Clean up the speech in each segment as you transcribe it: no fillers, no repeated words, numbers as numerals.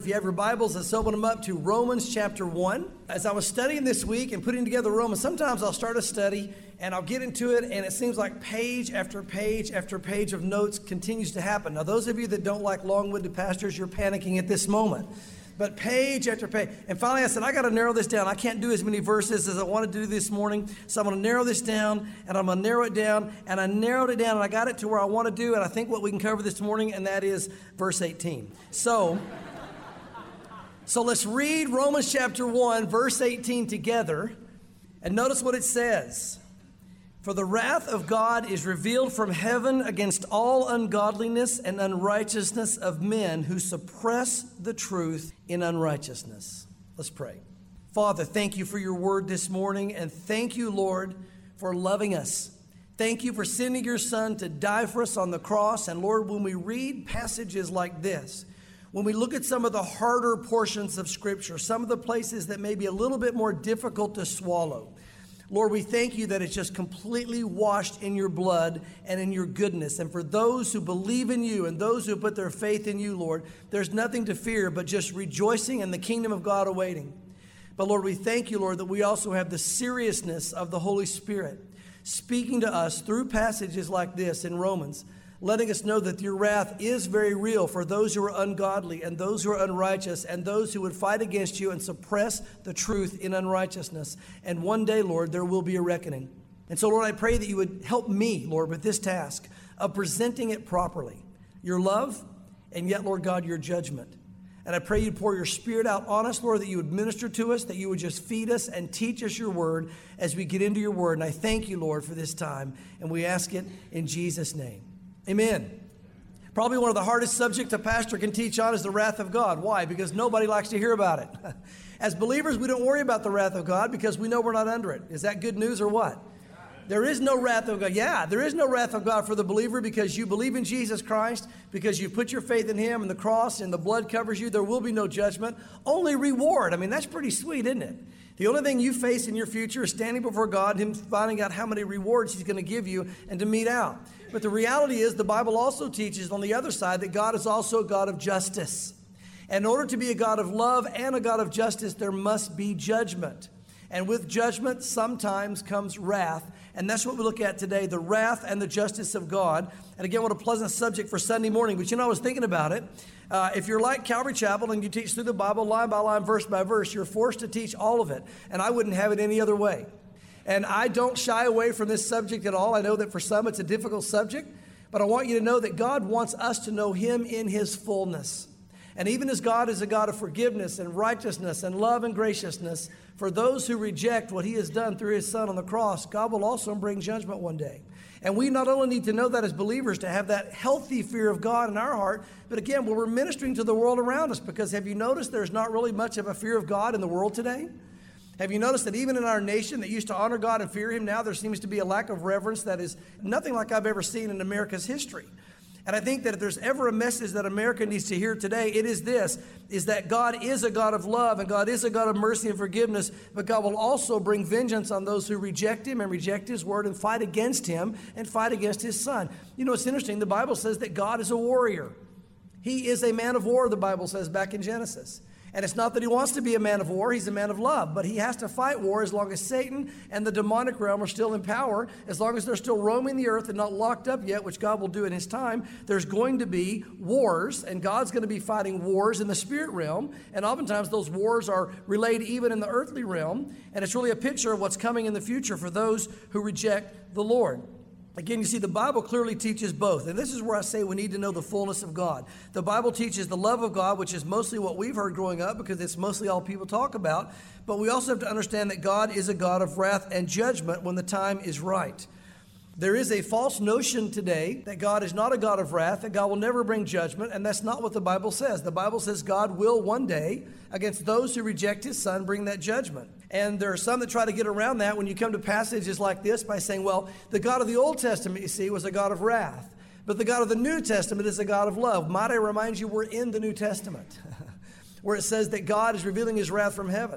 If you have your Bibles, let's open them up to Romans chapter 1. As I was studying this week and putting together Romans, sometimes I'll start a study and I'll get into it and it seems like page after page after page of notes continues to happen. Now, those of you that don't like long-winded pastors, you're panicking at this moment. But page after page. And finally I said, I got to narrow this down. I can't do as many verses as I want to do this morning. So I'm going to narrow this down and I'm going to narrow it down. And I narrowed it down and I got it to where I want to do. And I think what we can cover this morning, and that is verse 18. So let's read Romans chapter 1, verse 18 together, and notice what it says. For the wrath of God is revealed from heaven against all ungodliness and unrighteousness of men who suppress the truth in unrighteousness. Let's pray. Father, thank you for your word this morning, and thank you, Lord, for loving us. Thank you for sending your Son to die for us on the cross. And Lord, when we read passages like this, when we look at some of the harder portions of Scripture, some of the places that may be a little bit more difficult to swallow, Lord, we thank you that it's just completely washed in your blood and in your goodness. And for those who believe in you and those who put their faith in you, Lord, there's nothing to fear but just rejoicing and the kingdom of God awaiting. But Lord, we thank you, Lord, that we also have the seriousness of the Holy Spirit speaking to us through passages like this in Romans, letting us know that your wrath is very real for those who are ungodly and those who are unrighteous and those who would fight against you and suppress the truth in unrighteousness. And one day, Lord, there will be a reckoning. And so, Lord, I pray that you would help me, Lord, with this task of presenting it properly. Your love and yet, Lord God, your judgment. And I pray you'd pour your Spirit out on us, Lord, that you would minister to us, that you would just feed us and teach us your word as we get into your word. And I thank you, Lord, for this time. And we ask it in Jesus' name. Amen. Probably one of the hardest subjects a pastor can teach on is the wrath of God. Why? Because nobody likes to hear about it. As believers, we don't worry about the wrath of God because we know we're not under it. Is that good news or what? There is no wrath of God. Yeah, there is no wrath of God for the believer because you believe in Jesus Christ, because you put your faith in him and the cross and the blood covers you. There will be no judgment, only reward. I mean, that's pretty sweet, isn't it? The only thing you face in your future is standing before God, him finding out how many rewards he's going to give you and to mete out. But the reality is the Bible also teaches on the other side that God is also a God of justice. And in order to be a God of love and a God of justice, there must be judgment. And with judgment sometimes comes wrath. And that's what we look at today, the wrath and the justice of God. And again, what a pleasant subject for Sunday morning. But I was thinking about it. If you're like Calvary Chapel and you teach through the Bible line by line, verse by verse, you're forced to teach all of it. And I wouldn't have it any other way. And I don't shy away from this subject at all. I know that for some it's a difficult subject, but I want you to know that God wants us to know him in his fullness. And even as God is a God of forgiveness and righteousness and love and graciousness, for those who reject what he has done through his Son on the cross, God will also bring judgment one day. And we not only need to know that as believers, to have that healthy fear of God in our heart, but again, we're ministering to the world around us, because have you noticed there's not really much of a fear of God in the world today? Have you noticed that even in our nation that used to honor God and fear him, now there seems to be a lack of reverence that is nothing like I've ever seen in America's history. And I think that if there's ever a message that America needs to hear today, it is this, is that God is a God of love and God is a God of mercy and forgiveness, but God will also bring vengeance on those who reject him and reject his word and fight against him and fight against his Son. You know, it's interesting. The Bible says that God is a warrior. He is a man of war, the Bible says back in Genesis. And it's not that he wants to be a man of war, he's a man of love. But he has to fight war as long as Satan and the demonic realm are still in power, as long as they're still roaming the earth and not locked up yet, which God will do in his time. There's going to be wars, and God's going to be fighting wars in the spirit realm. And oftentimes those wars are relayed even in the earthly realm. And it's really a picture of what's coming in the future for those who reject the Lord. Again, you see, the Bible clearly teaches both. And this is where I say we need to know the fullness of God. The Bible teaches the love of God, which is mostly what we've heard growing up because it's mostly all people talk about. But we also have to understand that God is a God of wrath and judgment when the time is right. There is a false notion today that God is not a God of wrath, that God will never bring judgment, and that's not what the Bible says. The Bible says God will one day, against those who reject his Son, bring that judgment. And there are some that try to get around that when you come to passages like this by saying, well, the God of the Old Testament, you see, was a God of wrath, but the God of the New Testament is a God of love. Might I remind you, we're in the New Testament, where it says that God is revealing his wrath from heaven.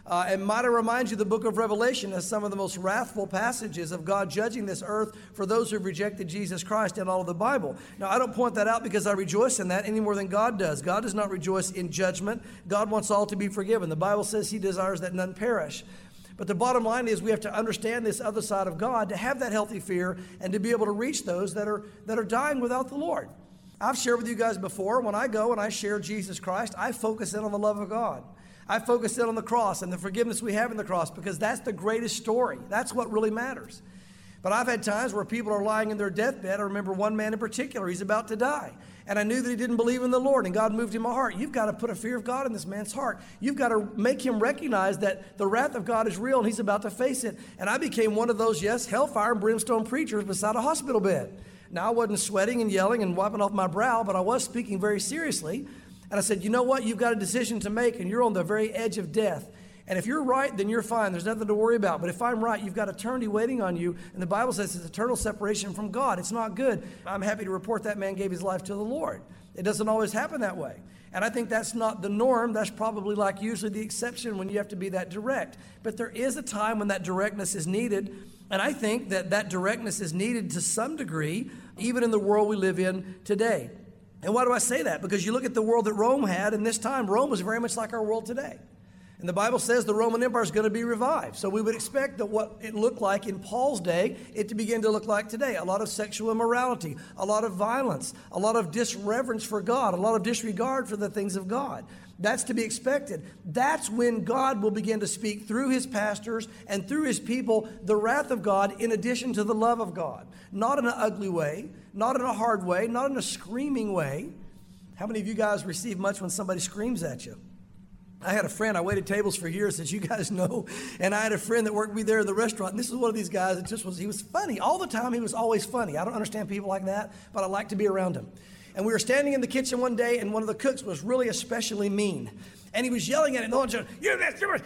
And might I remind you, the book of Revelation has some of the most wrathful passages of God judging this earth for those who have rejected Jesus Christ in all of the Bible. Now, I don't point that out because I rejoice in that any more than God does. God does not rejoice in judgment. God wants all to be forgiven. The Bible says he desires that none perish. But the bottom line is we have to understand this other side of God to have that healthy fear and to be able to reach those that are dying without the Lord. I've shared with you guys before, when I go and I share Jesus Christ, I focus in on the love of God. I focus in on the cross and the forgiveness we have in the cross because that's the greatest story. That's what really matters. But I've had times where people are lying in their deathbed. I remember one man in particular, he's about to die. And I knew that he didn't believe in the Lord, and God moved in my heart. You've got to put a fear of God in this man's heart. You've got to make him recognize that the wrath of God is real and he's about to face it. And I became one of those, yes, hellfire and brimstone preachers beside a hospital bed. Now, I wasn't sweating and yelling and wiping off my brow, but I was speaking very seriously. And I said, you know what? You've got a decision to make, and you're on the very edge of death. And if you're right, then you're fine. There's nothing to worry about. But if I'm right, you've got eternity waiting on you. And the Bible says it's eternal separation from God. It's not good. I'm happy to report that man gave his life to the Lord. It doesn't always happen that way. And I think that's not the norm. That's probably like usually the exception when you have to be that direct. But there is a time when that directness is needed. And I think that that directness is needed to some degree, even in the world we live in today. And why do I say that? Because you look at the world that Rome had, and this time Rome was very much like our world today. And the Bible says the Roman Empire is going to be revived. So we would expect that what it looked like in Paul's day, it to begin to look like today. A lot of sexual immorality, a lot of violence, a lot of disreverence for God, a lot of disregard for the things of God. That's to be expected. That's when God will begin to speak through his pastors and through his people the wrath of God in addition to the love of God. Not in an ugly way, not in a hard way, not in a screaming way. How many of you guys receive much when somebody screams at you? I had a friend, I waited tables for years, as you guys know, and I had a friend that worked with me there in the restaurant, and this is one of these guys that he was funny. All the time, he was always funny. I don't understand people like that, but I like to be around him. And we were standing in the kitchen one day, and one of the cooks was really especially mean. And he was yelling at it, you're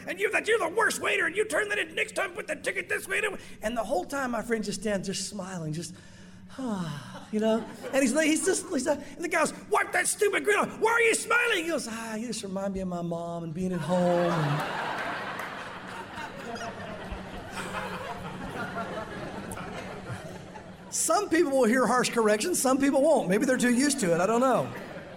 the worst waiter, and you turn that in next time, put that ticket this way. And the whole time, my friend just stands, just smiling, you know, and he's and the guy goes, wipe that stupid grin off. Why are you smiling? He goes, you just remind me of my mom and being at home. Some people will hear harsh corrections, some people won't. Maybe they're too used to it, I don't know.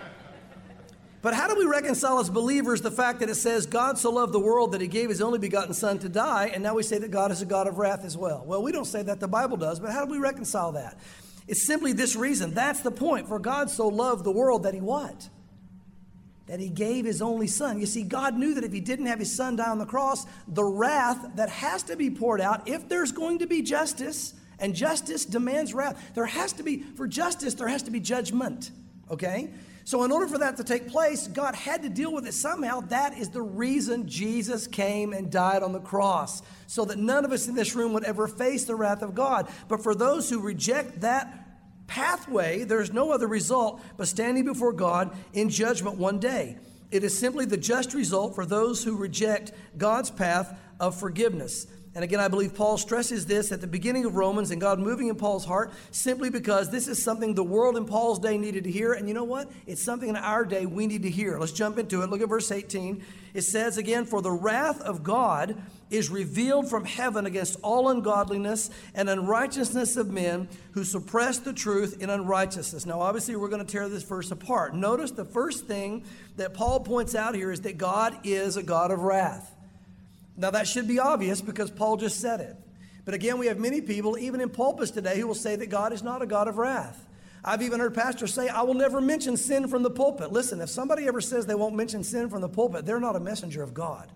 But how do we reconcile as believers the fact that it says God so loved the world that he gave his only begotten son to die, and now we say that God is a God of wrath as well? Well, we don't say that, the Bible does, but how do we reconcile that? It's simply this reason. That's the point. For God so loved the world that he what? That he gave his only son. You see, God knew that if he didn't have his son die on the cross, the wrath that has to be poured out, if there's going to be justice, and justice demands wrath. For justice, there has to be judgment, okay? So in order for that to take place, God had to deal with it somehow. That is the reason Jesus came and died on the cross, so that none of us in this room would ever face the wrath of God. But for those who reject that pathway, there's no other result but standing before God in judgment one day. It is simply the just result for those who reject God's path of forgiveness. And again, I believe Paul stresses this at the beginning of Romans, and God moving in Paul's heart, simply because this is something the world in Paul's day needed to hear. And you know what? It's something in our day we need to hear. Let's jump into it. Look at verse 18. It says again, for the wrath of God is revealed from heaven against all ungodliness and unrighteousness of men who suppress the truth in unrighteousness. Now, obviously, we're going to tear this verse apart. Notice the first thing that Paul points out here is that God is a God of wrath. Now, that should be obvious because Paul just said it. But again, we have many people, even in pulpits today, who will say that God is not a God of wrath. I've even heard pastors say, I will never mention sin from the pulpit. Listen, if somebody ever says they won't mention sin from the pulpit, they're not a messenger of God.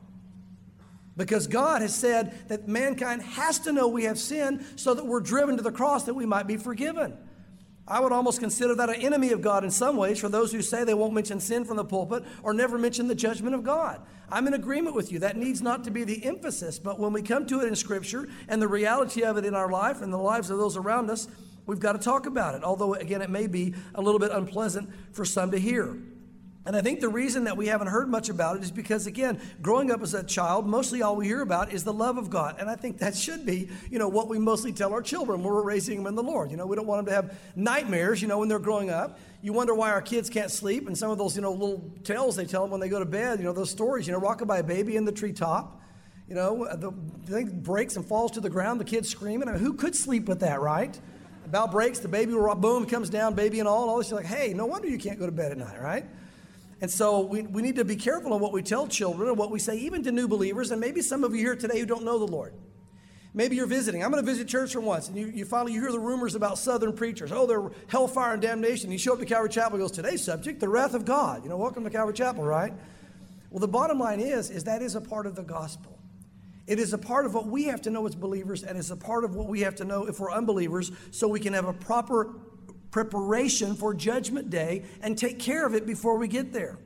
Because God has said that mankind has to know we have sin so that we're driven to the cross that we might be forgiven. I would almost consider that an enemy of God in some ways for those who say they won't mention sin from the pulpit or never mention the judgment of God. I'm in agreement with you. That needs not to be the emphasis, but when we come to it in Scripture and the reality of it in our life and the lives of those around us, we've got to talk about it. Although, again, it may be a little bit unpleasant for some to hear. And I think the reason that we haven't heard much about it is because, again, growing up as a child, mostly all we hear about is the love of God. And I think that should be, what we mostly tell our children when we're raising them in the Lord. We don't want them to have nightmares, when they're growing up. You wonder why our kids can't sleep. And some of those, little tales they tell them when they go to bed, those stories, rockabye baby in the treetop. The thing breaks and falls to the ground, the kid's screaming. I mean, who could sleep with that, right? About breaks, the baby, boom, comes down, baby and all this. You're like, hey, no wonder you can't go to bed at night, right? And so we need to be careful on what we tell children and what we say, even to new believers. And maybe some of you here today who don't know the Lord. Maybe you're visiting. I'm going to visit church for once, and you finally hear the rumors about Southern preachers. Oh, they're hellfire and damnation. You show up to Calvary Chapel, goes, today's subject, the wrath of God. Welcome to Calvary Chapel, right? Well, the bottom line is that is a part of the gospel. It is a part of what we have to know as believers, and it's a part of what we have to know if we're unbelievers, so we can have a proper preparation for Judgment Day and take care of it before we get there.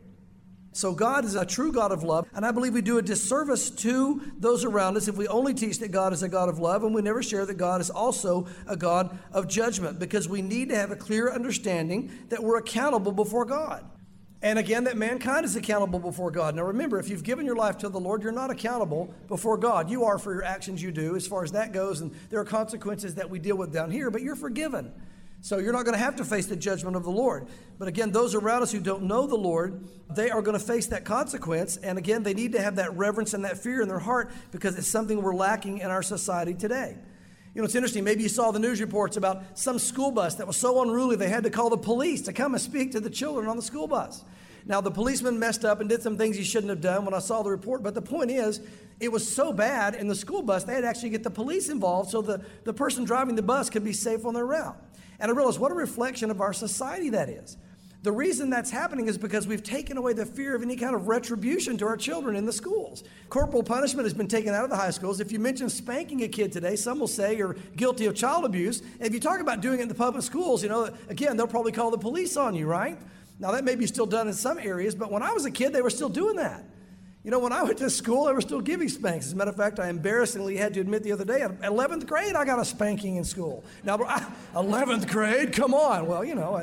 So God is a true God of love, and I believe we do a disservice to those around us if we only teach that God is a God of love and we never share that God is also a God of judgment, because we need to have a clear understanding that we're accountable before God. And again, that mankind is accountable before God. Now remember, if you've given your life to the Lord, you're not accountable before God. You are for your actions you do as far as that goes, and there are consequences that we deal with down here, but you're forgiven. So you're not going to have to face the judgment of the Lord. But again, those around us who don't know the Lord, they are going to face that consequence. And again, they need to have that reverence and that fear in their heart, because it's something we're lacking in our society today. It's interesting. Maybe you saw the news reports about some school bus that was so unruly they had to call the police to come and speak to the children on the school bus. Now, the policeman messed up and did some things he shouldn't have done when I saw the report. But the point is, it was so bad in the school bus, they had to actually get the police involved so the person driving the bus could be safe on their route. And I realized what a reflection of our society that is. The reason that's happening is because we've taken away the fear of any kind of retribution to our children in the schools. Corporal punishment has been taken out of the high schools. If you mention spanking a kid today, some will say you're guilty of child abuse. And if you talk about doing it in the public schools, again, they'll probably call the police on you, right? Now, that may be still done in some areas, but when I was a kid, they were still doing that. When I went to school, they were still giving spanks. As a matter of fact, I embarrassingly had to admit the other day, at 11th grade, I got a spanking in school. Now, 11th grade, come on. Well,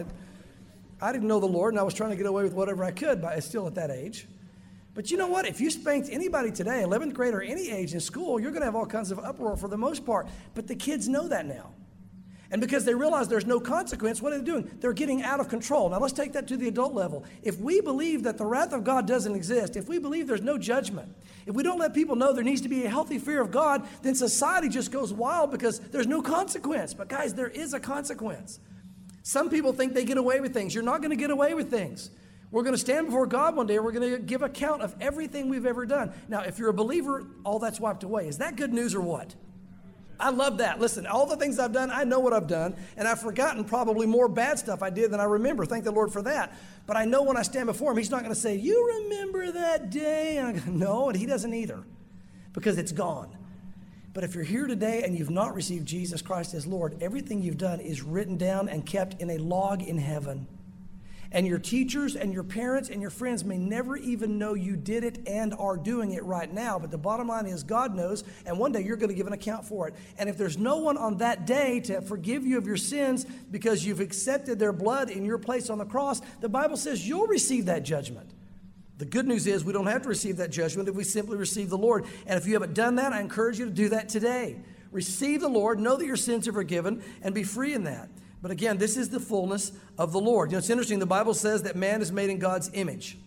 I didn't know the Lord, and I was trying to get away with whatever I could, but still at that age. But you know what? If you spanked anybody today, 11th grade or any age in school, you're going to have all kinds of uproar for the most part. But the kids know that now. And because they realize there's no consequence, what are they doing? They're getting out of control. Now let's take that to the adult level. If we believe that the wrath of God doesn't exist, if we believe there's no judgment, if we don't let people know there needs to be a healthy fear of God, then society just goes wild because there's no consequence. But guys, there is a consequence. Some people think they get away with things. You're not going to get away with things. We're going to stand before God one day. We're going to give account of everything we've ever done. Now, if you're a believer, all that's wiped away. Is that good news or what? I love that. Listen, all the things I've done, I know what I've done, and I've forgotten probably more bad stuff I did than I remember. Thank the Lord for that. But I know when I stand before Him, He's not going to say, you remember that day? And I go, no, and He doesn't either, because it's gone. But if you're here today and you've not received Jesus Christ as Lord, everything you've done is written down and kept in a log in heaven. And your teachers and your parents and your friends may never even know you did it and are doing it right now. But the bottom line is God knows, and one day you're going to give an account for it. And if there's no one on that day to forgive you of your sins because you've accepted their blood in your place on the cross, the Bible says you'll receive that judgment. The good news is we don't have to receive that judgment if we simply receive the Lord. And if you haven't done that, I encourage you to do that today. Receive the Lord, know that your sins are forgiven, and be free in that. But again, this is the fullness of the Lord. It's interesting. The Bible says that man is made in God's image.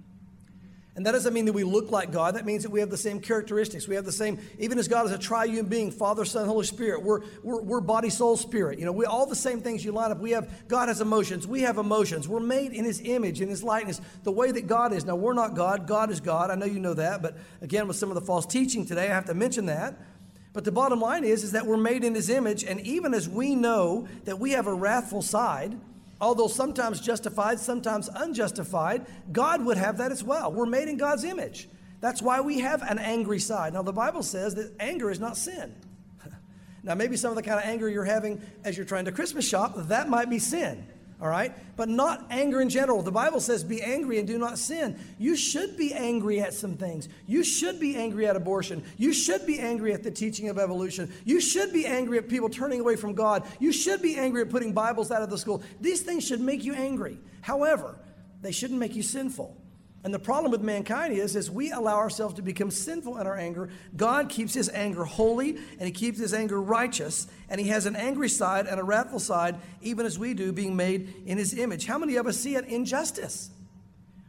And that doesn't mean that we look like God. That means that we have the same characteristics. We have the same, even as God is a triune being, Father, Son, Holy Spirit. We're body, soul, spirit. We all the same things you line up. God has emotions. We have emotions. We're made in His image, in His likeness, the way that God is. Now, we're not God. God is God. I know you know that. But again, with some of the false teaching today, I have to mention that. But the bottom line is that we're made in His image, and even as we know that we have a wrathful side, although sometimes justified, sometimes unjustified, God would have that as well. We're made in God's image. That's why we have an angry side. Now, the Bible says that anger is not sin. Now, maybe some of the kind of anger you're having as you're trying to Christmas shop, that might be sin. All right? But not anger in general. The Bible says be angry and do not sin. You should be angry at some things. You should be angry at abortion. You should be angry at the teaching of evolution. You should be angry at people turning away from God. You should be angry at putting Bibles out of the school. These things should make you angry. However, they shouldn't make you sinful. And the problem with mankind is we allow ourselves to become sinful in our anger. God keeps His anger holy, and He keeps His anger righteous, and He has an angry side and a wrathful side, even as we do, being made in His image. How many of us see an injustice?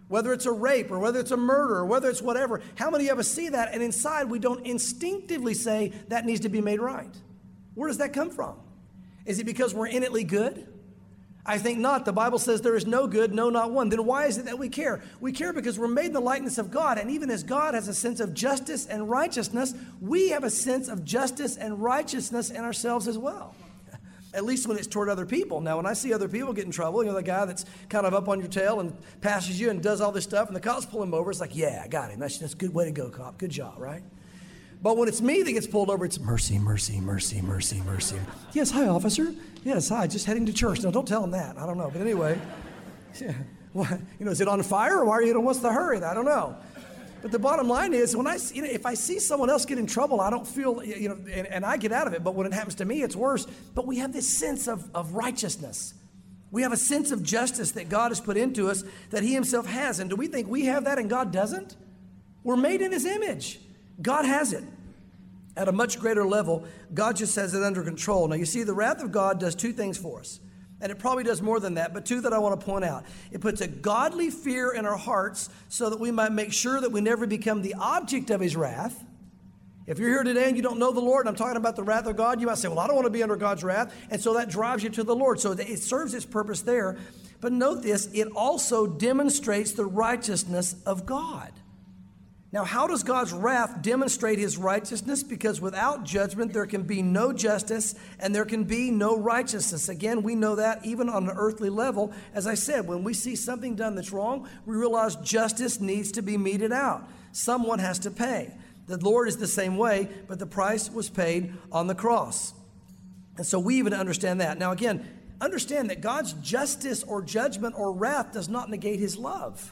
whether it's a rape or whether it's a murder or whether it's whatever. How many of us see that and inside we don't instinctively say that needs to be made right? Where does that come from? Is it because we're innately good? I think not. The Bible says there is no good, no, not one. Then why is it that we care? We care because we're made in the likeness of God. And even as God has a sense of justice and righteousness, we have a sense of justice and righteousness in ourselves as well. At least when it's toward other people. Now, when I see other people get in trouble, the guy that's kind of up on your tail and passes you and does all this stuff, and the cops pull him over, it's like, yeah, I got him. That's a good way to go, cop. Good job, right? But when it's me that gets pulled over, it's mercy, mercy, mercy, mercy, mercy. Yes, hi, officer. Yes, hi, just heading to church. No, don't tell him that. I don't know. But anyway, yeah. Well, is it on fire or why are you, what's the hurry? I don't know. But the bottom line is, when if I see someone else get in trouble, I don't feel, and I get out of it. But when it happens to me, it's worse. But we have this sense of righteousness. We have a sense of justice that God has put into us that he himself has. And do we think we have that and God doesn't? We're made in his image. God has it. At a much greater level, God just has it under control. Now, you see, the wrath of God does two things for us. And it probably does more than that, but two that I want to point out. It puts a godly fear in our hearts so that we might make sure that we never become the object of his wrath. If you're here today and you don't know the Lord, and I'm talking about the wrath of God, you might say, well, I don't want to be under God's wrath. And so that drives you to the Lord. So it serves its purpose there. But note this, it also demonstrates the righteousness of God. Now, how does God's wrath demonstrate his righteousness? Because without judgment, there can be no justice and there can be no righteousness. Again, we know that even on an earthly level. As I said, when we see something done that's wrong, we realize justice needs to be meted out. Someone has to pay. The Lord is the same way, but the price was paid on the cross. And so we even understand that. Now, again, understand that God's justice or judgment or wrath does not negate his love.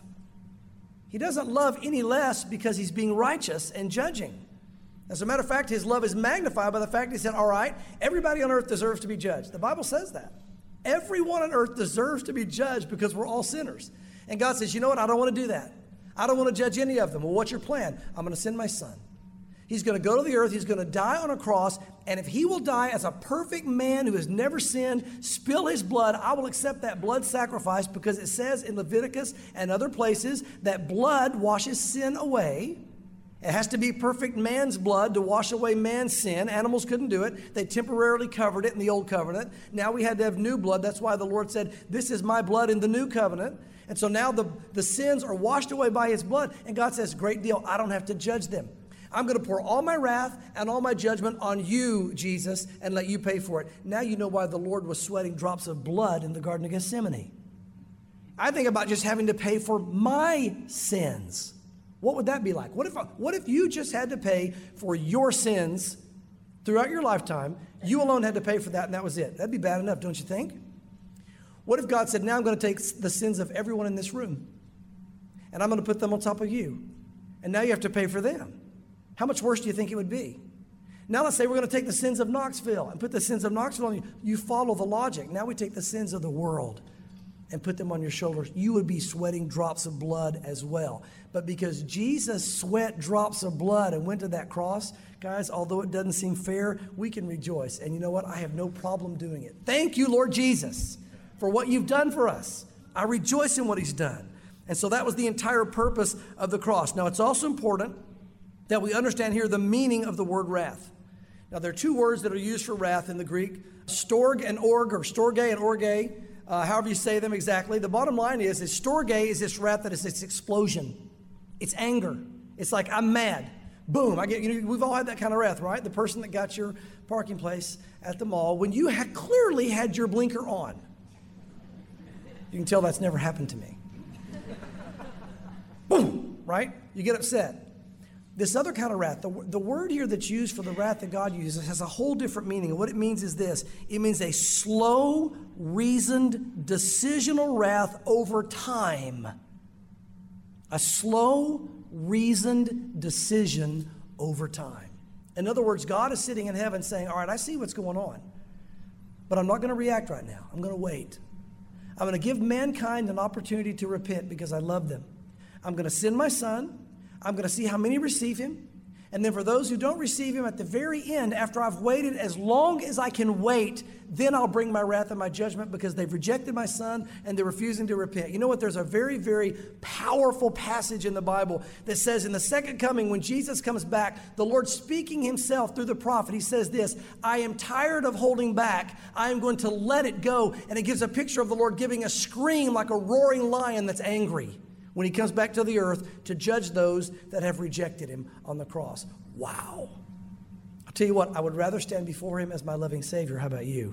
He doesn't love any less because he's being righteous and judging. As a matter of fact, his love is magnified by the fact he said, all right, everybody on earth deserves to be judged. The Bible says that. Everyone on earth deserves to be judged because we're all sinners. And God says, you know what? I don't want to do that. I don't want to judge any of them. Well, what's your plan? I'm going to send my son. He's going to go to the earth. He's going to die on a cross. And if he will die as a perfect man who has never sinned, spill his blood, I will accept that blood sacrifice because it says in Leviticus and other places that blood washes sin away. It has to be perfect man's blood to wash away man's sin. Animals couldn't do it. They temporarily covered it in the old covenant. Now we had to have new blood. That's why the Lord said, this is my blood in the new covenant. And so now the sins are washed away by his blood. And God says, great deal. I don't have to judge them. I'm going to pour all my wrath and all my judgment on you, Jesus, and let you pay for it. Now you know why the Lord was sweating drops of blood in the Garden of Gethsemane. I think about just having to pay for my sins. What would that be like? What if you just had to pay for your sins throughout your lifetime? You alone had to pay for that, and that was it. That'd be bad enough, don't you think? What if God said, now I'm going to take the sins of everyone in this room, and I'm going to put them on top of you, and now you have to pay for them? How much worse do you think it would be? Now let's say we're going to take the sins of Knoxville and put the sins of Knoxville on you. You follow the logic. Now we take the sins of the world and put them on your shoulders. You would be sweating drops of blood as well. But because Jesus sweat drops of blood and went to that cross, guys, although it doesn't seem fair, we can rejoice. And you know what? I have no problem doing it. Thank you, Lord Jesus, for what you've done for us. I rejoice in what he's done. And so that was the entire purpose of the cross. Now it's also important that we understand here the meaning of the word wrath. Now, there are two words that are used for wrath in the Greek, storge and org, or storge and orge, however you say them exactly. The bottom line is storge is this wrath that is this explosion. It's anger. It's like, I'm mad. Boom. We've all had that kind of wrath, right? The person that got your parking place at the mall when you had clearly had your blinker on. You can tell that's never happened to me. Boom, right? You get upset. This other kind of wrath, the word here that's used for the wrath that God uses has a whole different meaning. And what it means is this. It means a slow, reasoned, decisional wrath over time. A slow, reasoned decision over time. In other words, God is sitting in heaven saying, all right, I see what's going on, but I'm not going to react right now. I'm going to wait. I'm going to give mankind an opportunity to repent because I love them. I'm going to send my son. I'm going to see how many receive him. And then for those who don't receive him at the very end, after I've waited as long as I can wait, then I'll bring my wrath and my judgment because they've rejected my son and they're refusing to repent. You know what? There's a very, very powerful passage in the Bible that says in the second coming, when Jesus comes back, the Lord speaking himself through the prophet, he says this, I am tired of holding back. I am going to let it go. And it gives a picture of the Lord giving a scream like a roaring lion that's angry when he comes back to the earth to judge those that have rejected him on the cross. Wow. I'll tell you what, I would rather stand before him as my loving Savior. How about you?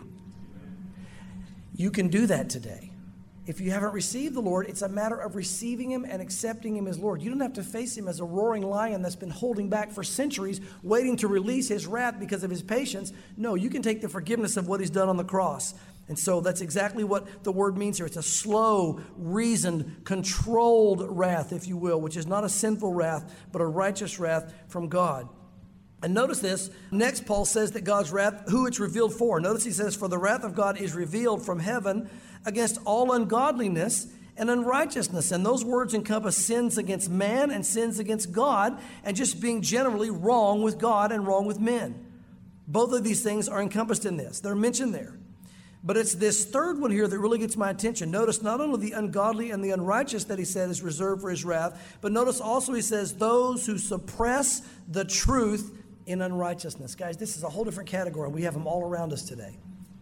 You can do that today. If you haven't received the Lord, it's a matter of receiving him and accepting him as Lord. You don't have to face him as a roaring lion that's been holding back for centuries, waiting to release his wrath because of his patience. No, you can take the forgiveness of what he's done on the cross. And so that's exactly what the word means here. It's a slow, reasoned, controlled wrath, if you will, which is not a sinful wrath, but a righteous wrath from God. And notice this. Next, Paul says that God's wrath, who it's revealed for. Notice he says, for the wrath of God is revealed from heaven against all ungodliness and unrighteousness. And those words encompass sins against man and sins against God, and just being generally wrong with God and wrong with men. Both of these things are encompassed in this. They're mentioned there. But it's this third one here that really gets my attention. Notice not only the ungodly and the unrighteous that he said is reserved for his wrath, but notice also he says those who suppress the truth in unrighteousness. Guys, this is a whole different category, and we have them all around us today.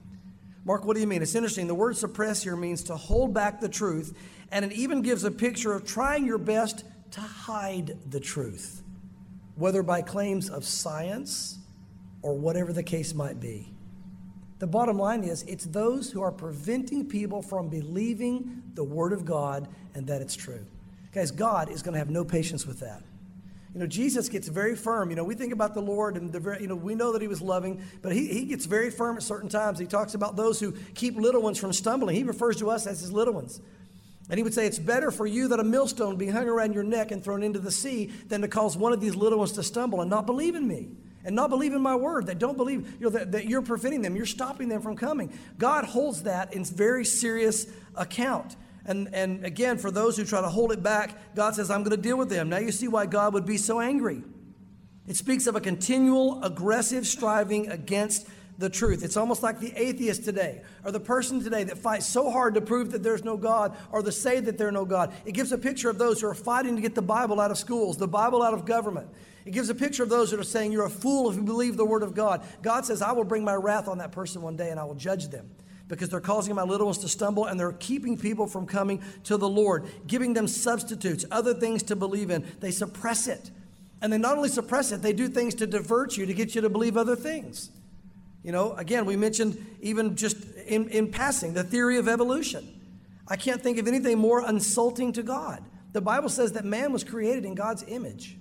Mark, what do you mean? It's interesting. The word suppress here means to hold back the truth, and it even gives a picture of trying your best to hide the truth, whether by claims of science or whatever the case might be. The bottom line is, it's those who are preventing people from believing the Word of God and that it's true. Guys, God is going to have no patience with that. You know, Jesus gets very firm. You know, we think about the Lord and we know that he was loving, but he gets very firm at certain times. He talks about those who keep little ones from stumbling. He refers to us as his little ones. And he would say, it's better for you that a millstone be hung around your neck and thrown into the sea than to cause one of these little ones to stumble and not believe in me. And not believe in my word, that don't believe, that you're preventing them, you're stopping them from coming. God holds that in very serious account. And again, for those who try to hold it back, God says, I'm going to deal with them. Now you see why God would be so angry. It speaks of a continual, aggressive striving against the truth. It's almost like the atheist today, or the person today that fights so hard to prove that there's no God, or to say that there's no God. It gives a picture of those who are fighting to get the Bible out of schools, the Bible out of government. It gives a picture of those that are saying you're a fool if you believe the word of God. God says, I will bring my wrath on that person one day and I will judge them because they're causing my little ones to stumble and they're keeping people from coming to the Lord, giving them substitutes, other things to believe in. They suppress it. And they not only suppress it, they do things to divert you, to get you to believe other things. You know, again, we mentioned even just in passing, the theory of evolution. I can't think of anything more insulting to God. The Bible says that man was created in God's image.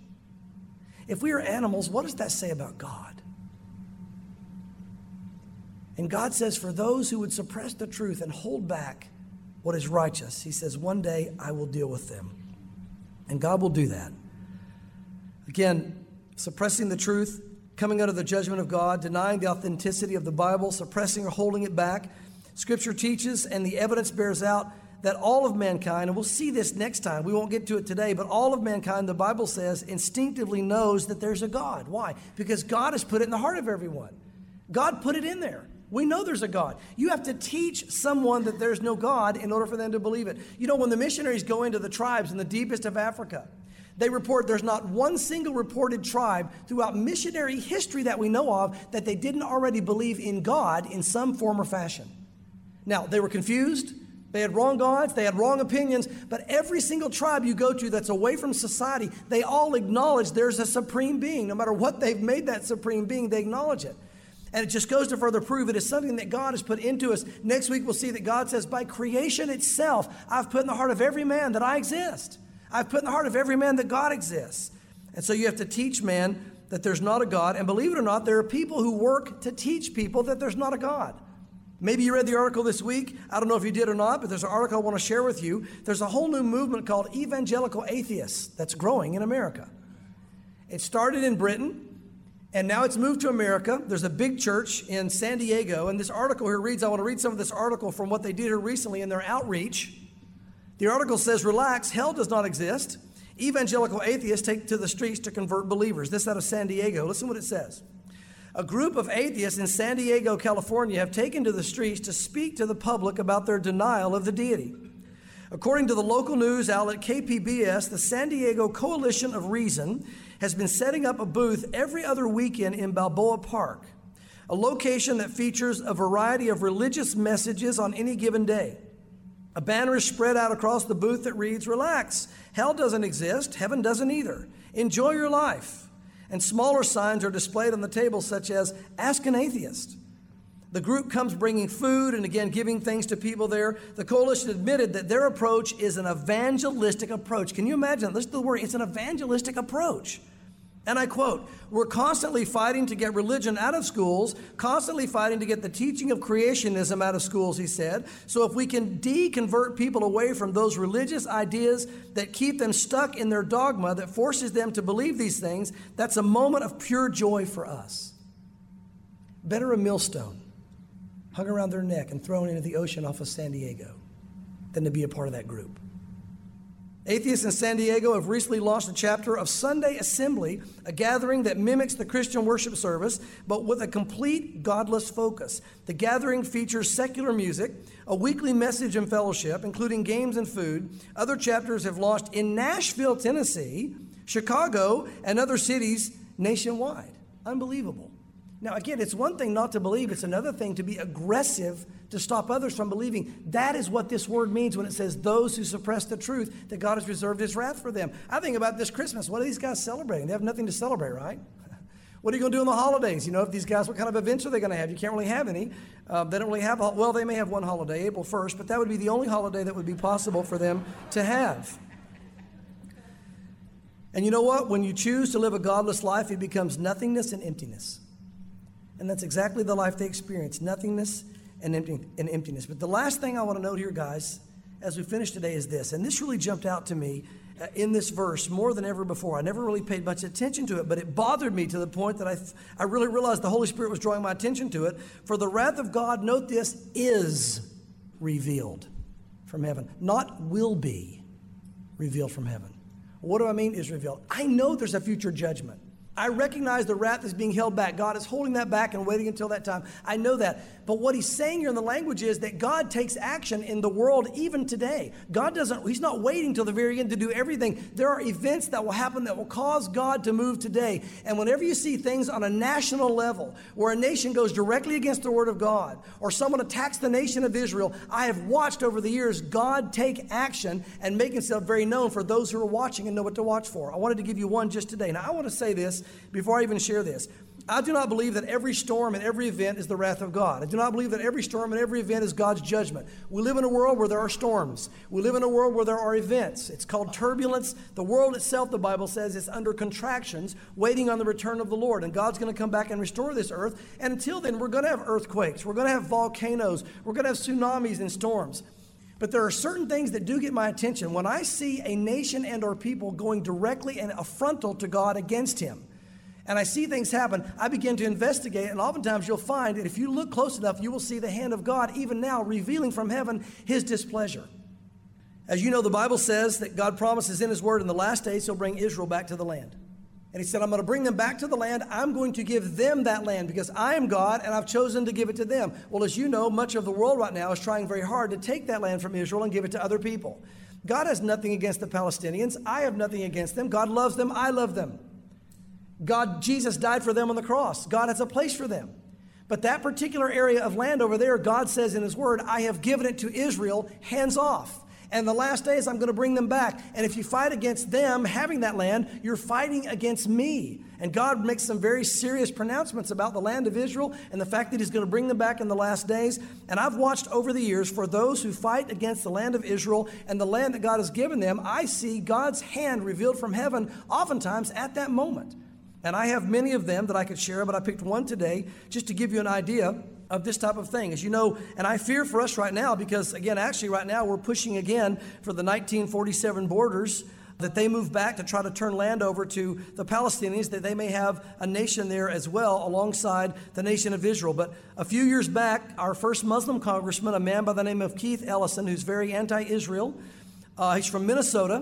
If we are animals, what does that say about God? And God says, for those who would suppress the truth and hold back what is righteous, he says, one day I will deal with them. And God will do that. Again, suppressing the truth, coming under the judgment of God, denying the authenticity of the Bible, suppressing or holding it back. Scripture teaches, and the evidence bears out, that all of mankind, and we'll see this next time, we won't get to it today, but all of mankind, the Bible says, instinctively knows that there's a God. Why? Because God has put it in the heart of everyone. God put it in there. We know there's a God. You have to teach someone that there's no God in order for them to believe it. You know, when the missionaries go into the tribes in the deepest of Africa, they report there's not one single reported tribe throughout missionary history that we know of that they didn't already believe in God in some form or fashion. Now, they were confused. They had wrong gods, they had wrong opinions, but every single tribe you go to that's away from society, they all acknowledge there's a supreme being. No matter what they've made that supreme being, they acknowledge it. And it just goes to further prove it is something that God has put into us. Next week we'll see that God says, by creation itself, I've put in the heart of every man that I exist. I've put in the heart of every man that God exists. And so you have to teach man that there's not a God. And believe it or not, there are people who work to teach people that there's not a God. Maybe you read the article this week. I don't know if you did or not, but there's an article I want to share with you. There's a whole new movement called evangelical atheists that's growing in America. It started in Britain, and now it's moved to America. There's a big church in San Diego, and this article here reads, I want to read some of this article from what they did here recently in their outreach. The article says, relax, hell does not exist. Evangelical atheists take to the streets to convert believers. This out of San Diego. Listen what it says. A group of atheists in San Diego, California, have taken to the streets to speak to the public about their denial of the deity. According to the local news outlet KPBS, the San Diego Coalition of Reason has been setting up a booth every other weekend in Balboa Park, a location that features a variety of religious messages on any given day. A banner is spread out across the booth that reads, "Relax, hell doesn't exist, heaven doesn't either. Enjoy your life." And smaller signs are displayed on the table such as, "Ask an atheist." The group comes bringing food and again giving things to people there. The coalition admitted that their approach is an evangelistic approach. Can you imagine? Listen to the word. It's an evangelistic approach. And I quote, "We're constantly fighting to get religion out of schools, constantly fighting to get the teaching of creationism out of schools," he said. "So if we can deconvert people away from those religious ideas that keep them stuck in their dogma that forces them to believe these things, that's a moment of pure joy for us." Better a millstone hung around their neck and thrown into the ocean off of San Diego than to be a part of that group. Atheists in San Diego have recently launched a chapter of Sunday Assembly, a gathering that mimics the Christian worship service, but with a complete godless focus. The gathering features secular music, a weekly message and fellowship, including games and food. Other chapters have launched in Nashville, Tennessee, Chicago, and other cities nationwide. Unbelievable. Now, again, it's one thing not to believe. It's another thing to be aggressive to stop others from believing. That is what this word means when it says those who suppress the truth, that God has reserved his wrath for them. I think about this Christmas. What are these guys celebrating? They have nothing to celebrate, right? What are you going to do on the holidays? You know, if these guys, what kind of events are they going to have? You can't really have any. They don't really have, well, they may have one holiday, April 1st, but that would be the only holiday that would be possible for them to have. And you know what? When you choose to live a godless life, it becomes nothingness and emptiness. And that's exactly the life they experience, nothingness and emptiness. But the last thing I want to note here, guys, as we finish today is this. And this really jumped out to me in this verse more than ever before. I never really paid much attention to it, but it bothered me to the point that I really realized the Holy Spirit was drawing my attention to it. For the wrath of God, note this, is revealed from heaven, not will be revealed from heaven. What do I mean is revealed? I know there's a future judgment. I recognize the wrath is being held back. God is holding that back and waiting until that time. I know that. But what he's saying here in the language is that God takes action in the world even today. He's not waiting till the very end to do everything. There are events that will happen that will cause God to move today. And whenever you see things on a national level where a nation goes directly against the word of God or someone attacks the nation of Israel, I have watched over the years God take action and make himself very known for those who are watching and know what to watch for. I wanted to give you one just today. Now, I want to say this before I even share this. I do not believe that every storm and every event is the wrath of God. I do not believe that every storm and every event is God's judgment. We live in a world where there are storms. We live in a world where there are events. It's called turbulence. The world itself, the Bible says, is under contractions, waiting on the return of the Lord. And God's going to come back and restore this earth. And until then, we're going to have earthquakes. We're going to have volcanoes. We're going to have tsunamis and storms. But there are certain things that do get my attention. When I see a nation and or people going directly and affrontal to God against him, and I see things happen, I begin to investigate, and oftentimes you'll find that if you look close enough, you will see the hand of God even now revealing from heaven his displeasure. As you know, the Bible says that God promises in his word in the last days he'll bring Israel back to the land. And he said, I'm going to bring them back to the land. I'm going to give them that land because I am God and I've chosen to give it to them. Well, as you know, much of the world right now is trying very hard to take that land from Israel and give it to other people. God has nothing against the Palestinians. I have nothing against them. God loves them. I love them. Jesus died for them on the cross. God has a place for them. But that particular area of land over there, God says in his word, I have given it to Israel, hands off. And the last days, I'm going to bring them back. And if you fight against them having that land, you're fighting against me. And God makes some very serious pronouncements about the land of Israel and the fact that he's going to bring them back in the last days. And I've watched over the years for those who fight against the land of Israel and the land that God has given them, I see God's hand revealed from heaven oftentimes at that moment. And I have many of them that I could share, but I picked one today just to give you an idea of this type of thing. As you know, and I fear for us right now because, again, actually right now we're pushing again for the 1947 borders that they move back to try to turn land over to the Palestinians, that they may have a nation there as well alongside the nation of Israel. But a few years back, our first Muslim congressman, a man by the name of Keith Ellison, who's very anti-Israel, he's from Minnesota.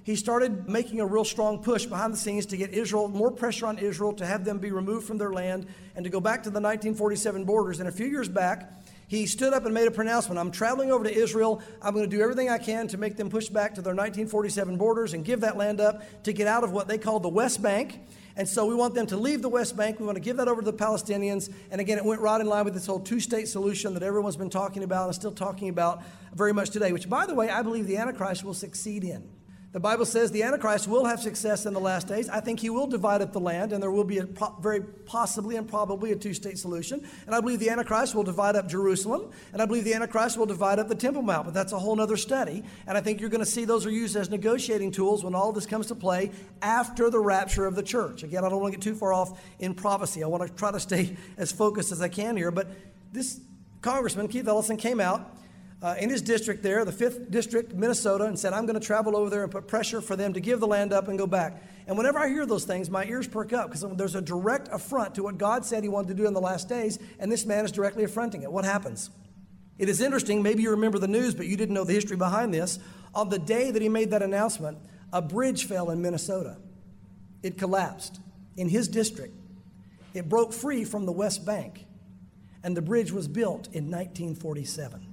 he started making a real strong push behind the scenes to get Israel, more pressure on Israel to have them be removed from their land and to go back to the 1947 borders. And a few years back, he stood up and made a pronouncement. I'm traveling over to Israel. I'm going to do everything I can to make them push back to their 1947 borders and give that land up to get out of what they call the West Bank. And so we want them to leave the West Bank. We want to give that over to the Palestinians. And again, it went right in line with this whole two-state solution that everyone's been talking about and still talking about very much today, which, by the way, I believe the Antichrist will succeed in. The Bible says the Antichrist will have success in the last days. I think he will divide up the land, and there will be very possibly and probably a two-state solution. And I believe the Antichrist will divide up Jerusalem, and I believe the Antichrist will divide up the Temple Mount, but that's a whole other study. And I think you're going to see those are used as negotiating tools when all of this comes to play after the rapture of the church. Again, I don't want to get too far off in prophecy. I want to try to stay as focused as I can here. But this Congressman, Keith Ellison, came out in his district there, the 5th District, Minnesota, and said, I'm going to travel over there and put pressure for them to give the land up and go back. And whenever I hear those things, my ears perk up because there's a direct affront to what God said he wanted to do in the last days, and this man is directly affronting it. What happens? It is interesting, maybe you remember the news, but you didn't know the history behind this. On the day that he made that announcement, a bridge fell in Minnesota. It collapsed in his district. It broke free from the West Bank, and the bridge was built in 1947.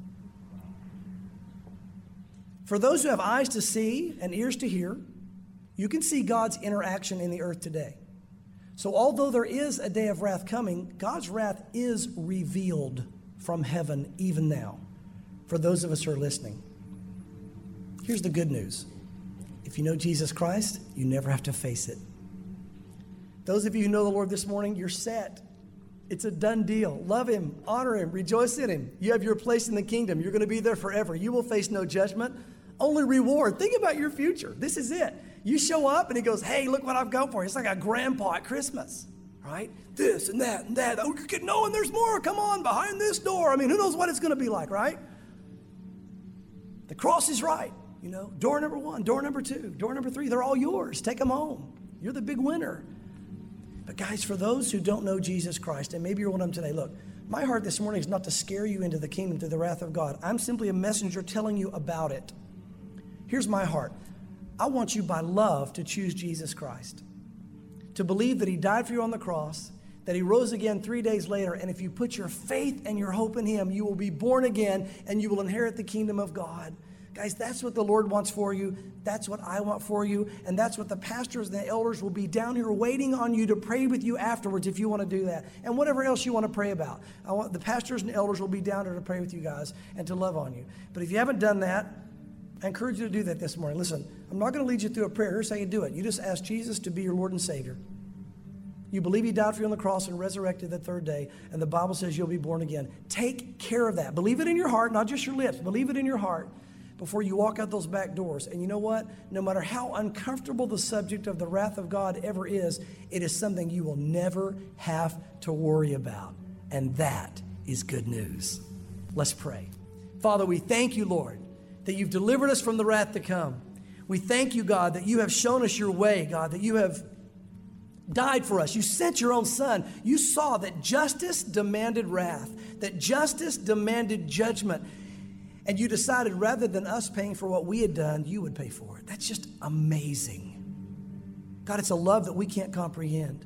For those who have eyes to see and ears to hear, you can see God's interaction in the earth today. So although there is a day of wrath coming, God's wrath is revealed from heaven even now for those of us who are listening. Here's the good news. If you know Jesus Christ, you never have to face it. Those of you who know the Lord this morning, you're set. It's a done deal. Love him, honor him, rejoice in him. You have your place in the kingdom. You're going to be there forever. You will face no judgment, only reward. Think about your future. This is it. You show up and he goes, hey, look what I've got for you. It's like a grandpa at Christmas, right? This and that and that. Oh, you're getting, no, and there's more. Come on, behind this door. I mean, who knows what it's going to be like, right? The cross is right. You know, door number 1, door number 2, door number 3, they're all yours. Take them home. You're the big winner. But guys, for those who don't know Jesus Christ, and maybe you're one of them today, look, my heart this morning is not to scare you into the kingdom through the wrath of God. I'm simply a messenger telling you about it. Here's my heart. I want you by love to choose Jesus Christ, to believe that he died for you on the cross, that he rose again 3 days later, and if you put your faith and your hope in him, you will be born again and you will inherit the kingdom of God. Guys, that's what the Lord wants for you. That's what I want for you. And that's what the pastors and the elders will be down here waiting on you to pray with you afterwards if you want to do that. And whatever else you want to pray about. The pastors and elders will be down here to pray with you guys and to love on you. But if you haven't done that, I encourage you to do that this morning. Listen, I'm not going to lead you through a prayer. Here's how you do it. You just ask Jesus to be your Lord and Savior. You believe he died for you on the cross and resurrected the third day, and the Bible says you'll be born again. Take care of that. Believe it in your heart, not just your lips. Believe it in your heart before you walk out those back doors. And you know what? No matter how uncomfortable the subject of the wrath of God ever is, it is something you will never have to worry about. And that is good news. Let's pray. Father, we thank you, Lord, that you've delivered us from the wrath to come. We thank you, God, that you have shown us your way, God, that you have died for us. You sent your own son. You saw that justice demanded wrath, that justice demanded judgment. And you decided rather than us paying for what we had done, you would pay for it. That's just amazing. God, it's a love that we can't comprehend.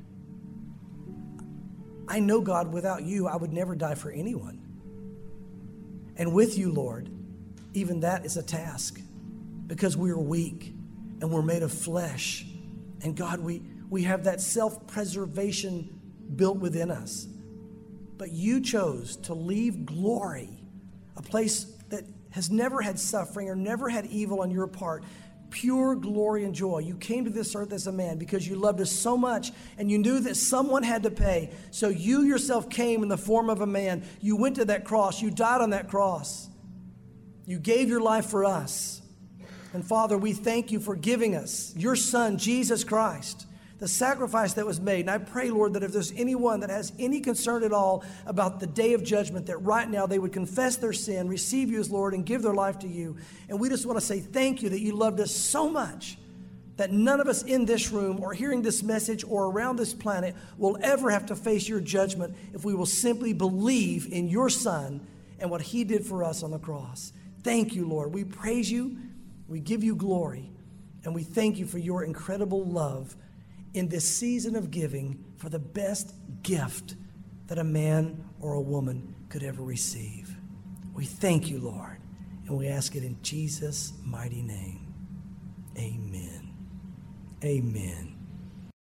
I know, God, without you, I would never die for anyone. And with you, Lord, even that is a task because we are weak and we're made of flesh. And God, we have that self-preservation built within us. But you chose to leave glory, a place that has never had suffering or never had evil on your part, pure glory and joy. You came to this earth as a man because you loved us so much and you knew that someone had to pay. So you yourself came in the form of a man. You went to that cross. You died on that cross. You gave your life for us. And Father, we thank you for giving us your Son, Jesus Christ, the sacrifice that was made. And I pray, Lord, that if there's anyone that has any concern at all about the day of judgment, that right now they would confess their sin, receive you as Lord, and give their life to you. And we just want to say thank you that you loved us so much that none of us in this room or hearing this message or around this planet will ever have to face your judgment if we will simply believe in your Son and what he did for us on the cross. Thank you, Lord. We praise you. We give you glory. And we thank you for your incredible love in this season of giving for the best gift that a man or a woman could ever receive. We thank you, Lord, and we ask it in Jesus' mighty name. Amen. Amen.